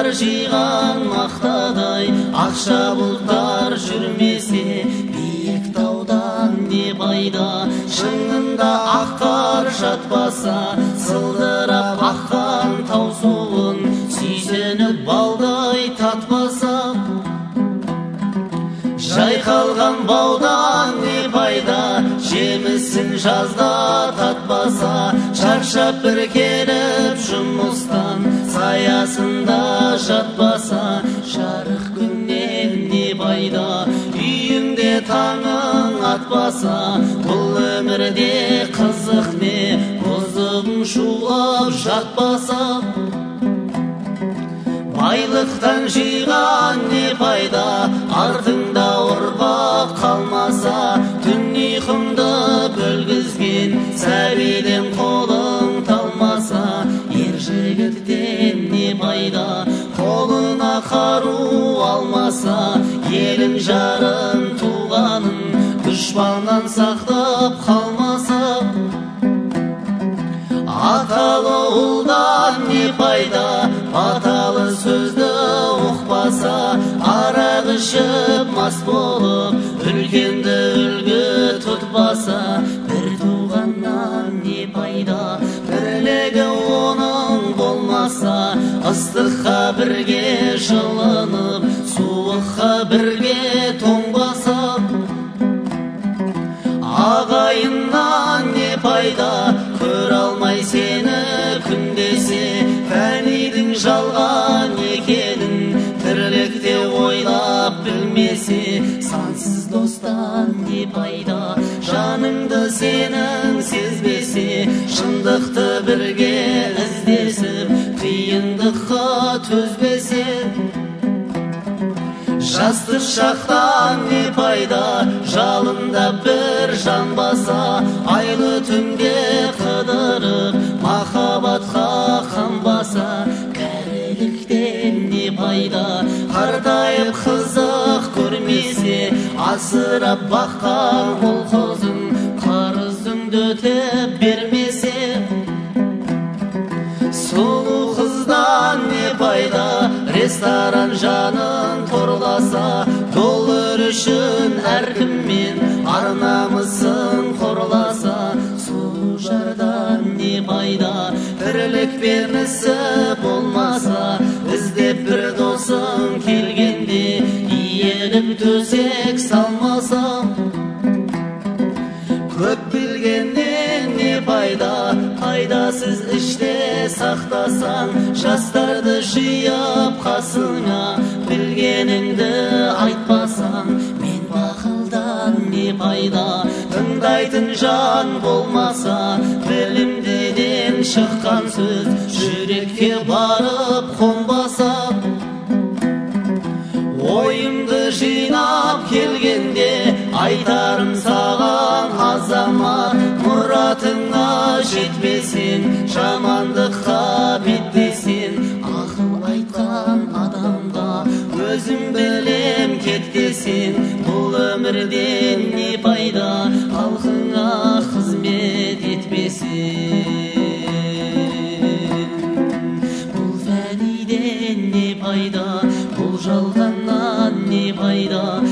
жастар жиған мақтадай, ақша бұлттар жүрмесе, биік таудан не пайда? Шыңында ақтар жатпаса, сылдырап аққан тау суын сүйсініп балдай татпаса, жайқалған баудан не пайда? Жемісін жазда татпаса, шаршап бір келіп жұмыстан саясында жатпаса, жарық күннен не пайда? Үйіңде таңың атпаса, бұл өмірде қызық не? Бұзығың шулап жатпаса, байлықтан жиған не пайда? Артыңда ұрпақ қалмаса, түн ұйқыңды бөлгізген сәбиден қолың талмаса, ер жігіттен не пайда? Қолына қару алмаса, елін жарын туғанын дұшпаннан сақтап қалмаса, аталы ұлдан не пайда? Баталы сөзді ұқпаса, арақ ішіп мас болып, үлкенді үлгі тұтпаса, бір туғаннан не пайда? Бірлігі оның болмаса, ыстыққа бірге жылынып, суыққа бірге тоңбаса, ағайыннан не пайда? Көр алмай сені күндесе, фәнидің жалған екенін тірлікте ойлап білмесе, сансыз достан не пайда? Жаныңды сенің сезбесе, шындықты бірге іздесіп, қиындыққа төзбесе, жастық шақтан не пайда? Жалында бір жанбаса, айлы түнде қыдырып, махаббатқа қанбаса, кәріліктен не пайда? Қартайып қызық көрмесе, асырап баққан ол қызын қарызыңды өтеп бермесе, сұлу қыздан не пайда? Ресторан жанын торласа, доллар үшін әркіммен ар-намысын қорласа, сұлу жардан не пайда? Тірлікпен ісі болмаса, іздеп бір досың келгенде, иеліп төсек салмаса, көп білгеннен не пайда? Пайдасыз іште сақтасаң, жастарды жиып қасыңа, білгеніңді айтпасаң, мен бақылдан не пайда? Тыңдайтын жан болмаса, білімдіден шыққан сөз жүрекке барып қонбаса, ойымды жинап келгенде, айтарым саған азамат, мұратыңа жетпесең, жамандыққа беттесең, ақыл айтқан адамға өзім білем кеттесең, бұл өмірден не пайда? Халқыңа қызмет етпесең, бұл фәниден не пайда? Бұл жалғаннан не пайда?